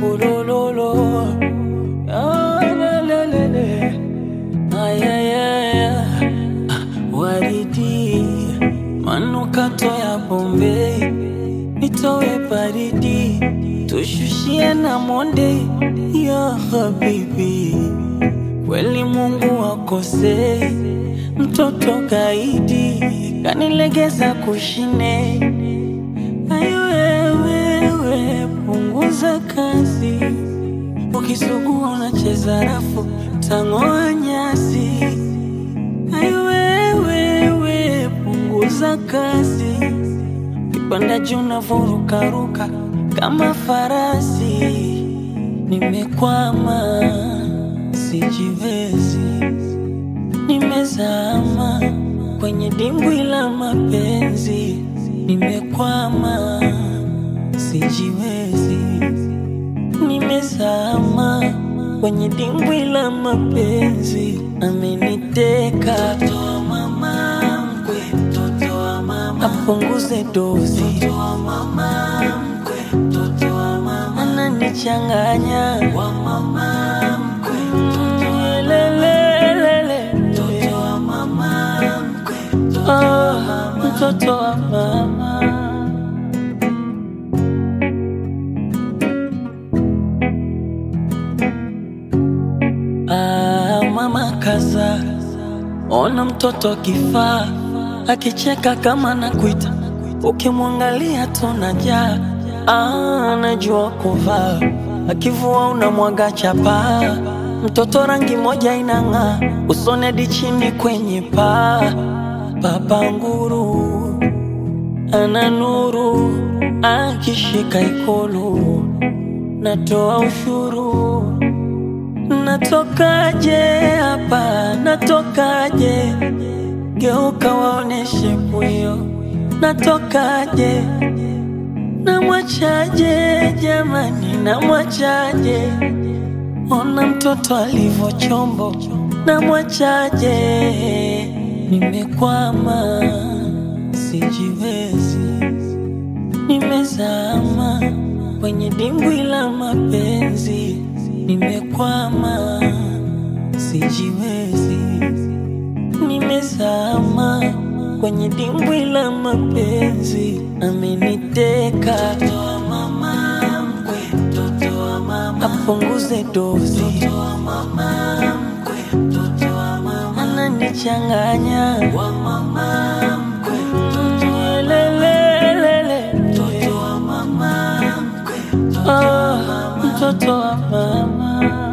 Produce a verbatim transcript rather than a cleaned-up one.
Ulololo, ah, la, la, la, la. Ay, ay, ay, ay. Waridi, manukato ya Bombay, nitowe baridi, tushushie na monde. Ya habibi, kweli Mungu akose, mtoto gaidi, kanilegeza kushine. Ayo wewe, punguza kasi, ukisugua unacheza rafu, tangoa nyasi. Ayo wewe, punguza kasi, kipanda juu navuruka ruka kama farasi. Nimekwama, sijiwezi, nimezama kwenye dimbwi la mapenzi. Nimekwama, sijiwezi, nimezama kwenye dimbwi la mapenzi. Ameniteka mtoto wa mama mkwe, mtoto wa mama, apunguze dozi. Mtoto wa mama mkwe, mtoto wa mama, ananichanganya wa mama mkwe, mtoto wa lelelele, mtoto wa mama mkwe, mtoto wa mama, mtoto wa mama. Ah, mama kaza, ona mtoto kifaa, akicheka kama nakuita, ukimwangalia tunajaa. Ah, anajua kuvaa, akivua unamwaga chapa. Mtoto rangi moja inang'aa, usone di chini kwenye paa. Baba nguru, ana nuru, akishika ikulu, natoa ushuru. Natokaje hapa, natokaje? Geuka waoneshe puyo, natokaje? Namwachaje jamani, namwachaje? Ona mtoto alivyo chombo, namwachaje? Nimekwama, sijiwezi, nimezama kwenye dimbwi la mapenzi. Nimekwama, sijiwezi, nimezama kwenye dimbwi la mapenzi. Ameniteka mtoto wa mama mkwe, mtoto wa mama, apunguze dozi. Mtoto wa mama mkwe, mtoto wa mama, ananichanganya wa mama mkwe, mtoto wa lelelele, mtoto wa mama mkwe, mtoto wa mama, mtoto wa mama.